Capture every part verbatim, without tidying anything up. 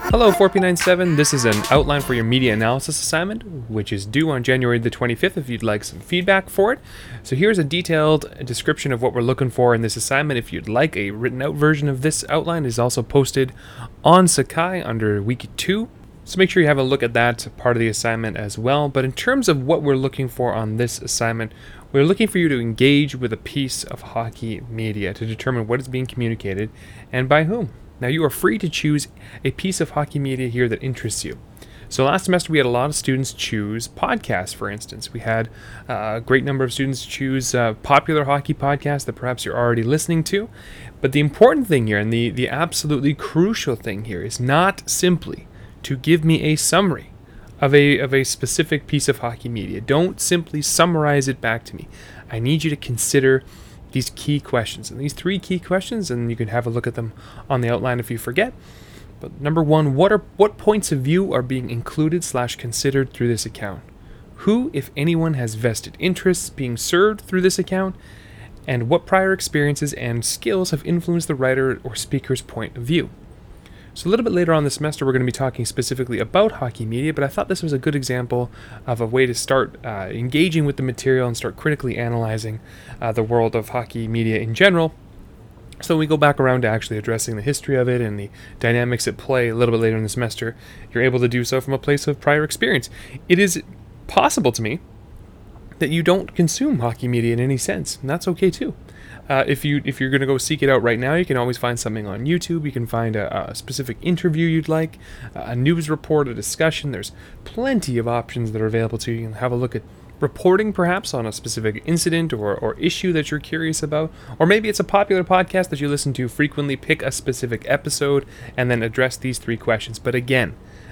Hello four P ninety-seven, this is an outline for your media analysis assignment, which is due on January the twenty-fifth if you'd like some feedback for it. So here's a detailed description of what we're looking for in this assignment. If you'd like a written out version of this outline, it is also posted on Sakai under week two. So make sure you have a look at that part of the assignment as well. But in terms of what we're looking for on this assignment, we're looking for you to engage with a piece of hockey media to determine what is being communicated and by whom. Now, you are free to choose a piece of hockey media here that interests you. So last semester, we had a lot of students choose podcasts, for instance. We had uh, a great number of students choose uh, popular hockey podcasts that perhaps you're already listening to. But the important thing here, and the, the absolutely crucial thing here, is not simply to give me a summary of a, of a specific piece of hockey media. Don't simply summarize it back to me. I need you to consider these key questions, and these three key questions, and you can have a look at them on the outline if you forget. But number one, what are what points of view are being included slash considered through this account? Who, if anyone, has vested interests being served through this account? And what prior experiences and skills have influenced the writer or speaker's point of view? So a little bit later on this semester, we're going to be talking specifically about hockey media, but I thought this was a good example of a way to start uh, engaging with the material and start critically analyzing uh, the world of hockey media in general. So we go back around to actually addressing the history of it and the dynamics at play a little bit later in the semester. You're able to do so from a place of prior experience. It is possible to me that you don't consume hockey media in any sense, and that's okay too. Uh, if you if you're going to go seek it out right now, you can always find something on YouTube. You can find a, a specific interview you'd like, a news report, a discussion. There's plenty of options that are available to you. You can have a look at reporting perhaps on a specific incident or, or issue that you're curious about. Or maybe it's a popular podcast that you listen to frequently. Pick a specific episode and then address these three questions. But again,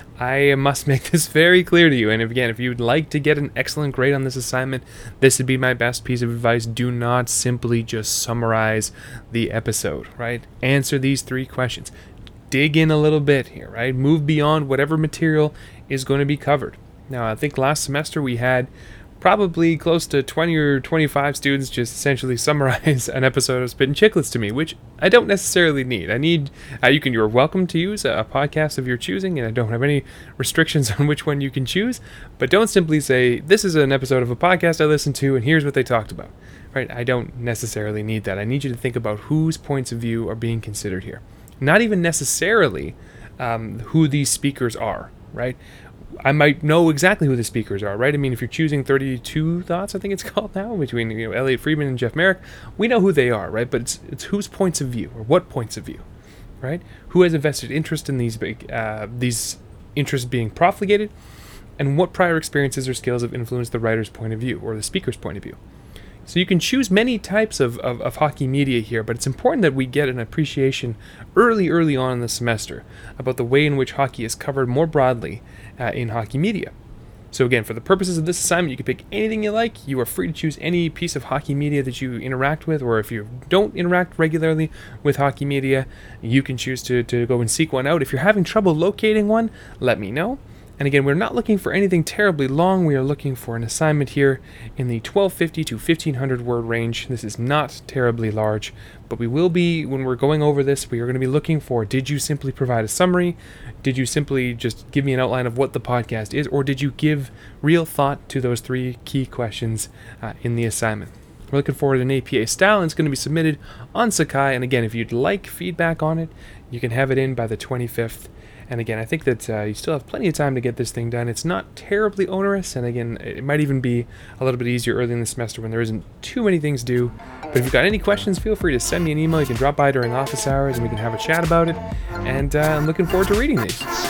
I must make this very clear to you, and again, if you'd like to get an excellent grade on this assignment, this would be my best piece of advice. Do not simply just summarize the episode, right? Answer these three questions. Dig in a little bit here, right? Move beyond whatever material is going to be covered. Now, I think last semester we had probably close to twenty or twenty-five students just essentially summarize an episode of Spit and Chicklets to me, which I don't necessarily need. I need, uh, you can, you're welcome to use a, a podcast of your choosing, and I don't have any restrictions on which one you can choose, but don't simply say, this is an episode of a podcast I listened to, and here's what they talked about, right? I don't necessarily need that. I need you to think about whose points of view are being considered here. Not even necessarily um, who these speakers are, right? I might know exactly who the speakers are, right? I mean, if you're choosing thirty-two Thoughts, I think it's called now, between you know Elliot Friedman and Jeff Merrick, we know who they are, right? But it's it's whose points of view, or what points of view, right? Who has a vested interest in these big, uh, these interests being profligated, and what prior experiences or skills have influenced the writer's point of view, or the speaker's point of view. So you can choose many types of, of, of hockey media here, but it's important that we get an appreciation early, early on in the semester about the way in which hockey is covered more broadly uh, in hockey media. So again, for the purposes of this assignment, you can pick anything you like. You are free to choose any piece of hockey media that you interact with, or if you don't interact regularly with hockey media, you can choose to, to go and seek one out. If you're having trouble locating one, let me know. And again, we're not looking for anything terribly long. We are looking for an assignment here in the twelve fifty to fifteen hundred word range. This is not terribly large, but we will be, when we're going over this, we are going to be looking for, did you simply provide a summary? Did you simply just give me an outline of what the podcast is? Or did you give real thought to those three key questions uh, in the assignment? We're looking forward to an A P A style, and it's going to be submitted on Sakai. And again, if you'd like feedback on it, you can have it in by the twenty-fifth. And again, I think that uh, you still have plenty of time to get this thing done. It's not terribly onerous, and again, it might even be a little bit easier early in the semester when there isn't too many things due. But if you've got any questions, feel free to send me an email. You can drop by during office hours, and we can have a chat about it. And uh, I'm looking forward to reading these.